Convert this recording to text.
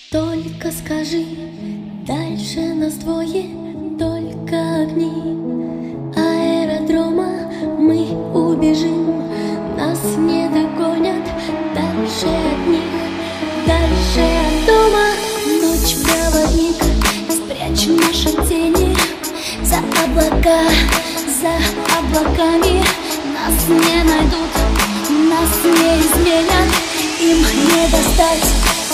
Только скажи, дальше нас двое, только огни аэродрома. Мы убежим, нас не догонят. Дальше от них, дальше от дома. Ночь проводник, спрячь наши тени за облака, за облаками. Нас не найдут, нас не изменят, им не достать.